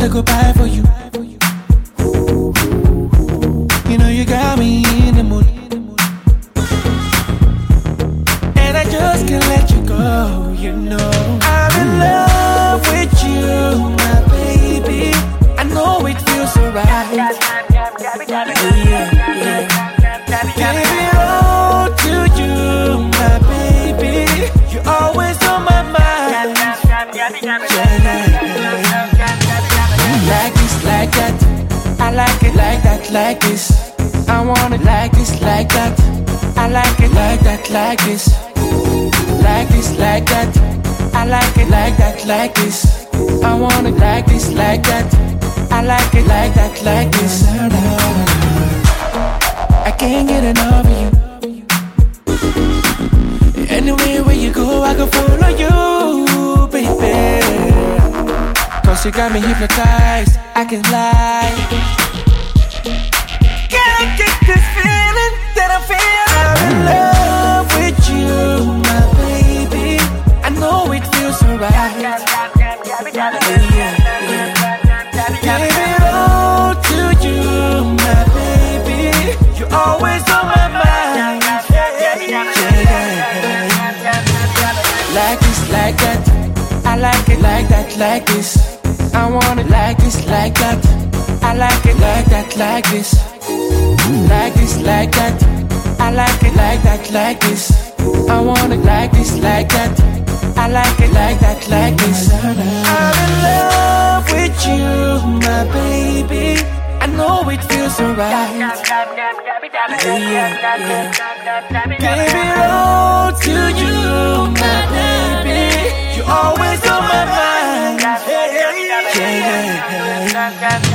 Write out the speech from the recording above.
I go buy for you. You know you got me in the mood, and I just can't let you go. You know I'm in love with you, my baby. I know it feels so right. Give it all to you, my baby. You're always on my mind. Like this, like that. I like it like that, like this. I want it like this, like that. I like it like that, like this. Like this, like that. I like it like that, like this. I want it like this, like that. I like it like that, like this. I can't get enough of you. Anywhere where you go, I can follow you, baby. Cause you got me hypnotized, I can lie. Can't get this feeling that I'm feeling. I'm in love with you, my baby. I know it feels so right. Give it all to you, my baby. You're always on my mind. Like this, like that. I like it like that, like this. I want it like this, like that. I like it like that, like this. Like this, like that. I like it like that, like this. I want it like this, like that. I like it like that, like this. I'm in love with you, my baby. I know it feels so right. Give it all to you, my baby. You're always on my mind.